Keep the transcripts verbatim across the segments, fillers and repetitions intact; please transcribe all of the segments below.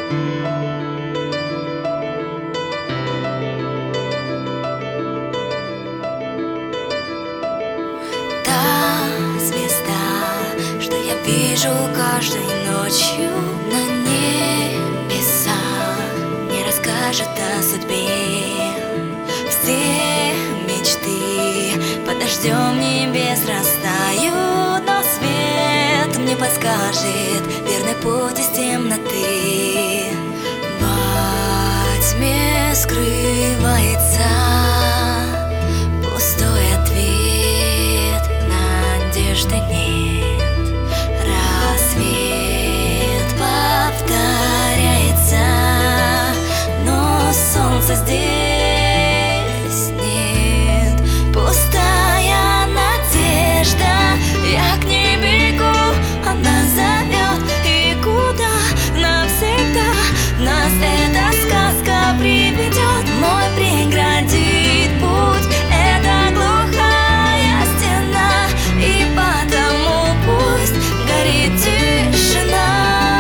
Вижу каждой ночью на небесах, не расскажет о судьбе. Все мечты под дождем небес растают, но свет мне подскажет верный путь из темноты. Во тьме скрывается пустой ответ, надежды нет. Здесь нет, пустая надежда. Я к ней бегу, она зовет. И куда навсегда нас эта сказка приведет? Мой преградит путь эта глухая стена, и потому пусть горит тишина.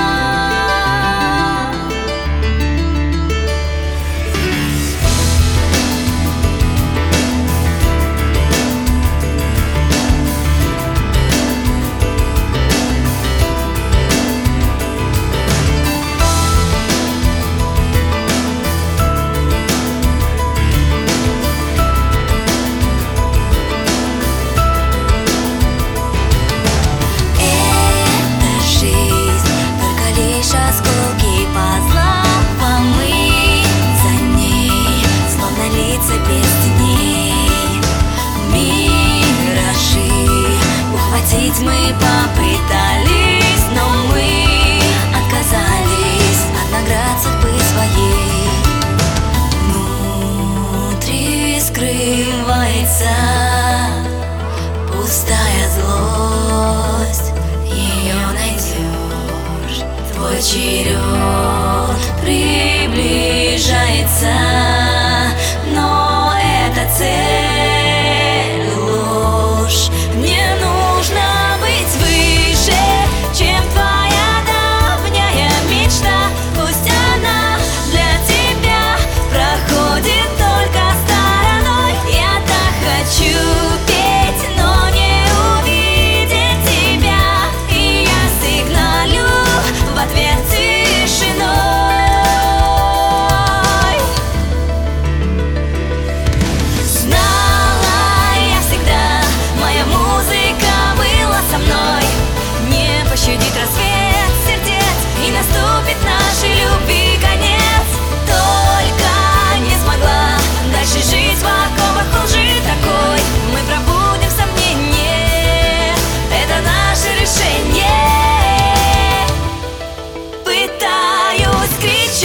Мы попытались, но мы отказались от наград судьбы своей. Внутри скрывается пустая злость, ее найдешь, твой черед приближается, но это цель ложь. Мне нужно пытаюсь кричать.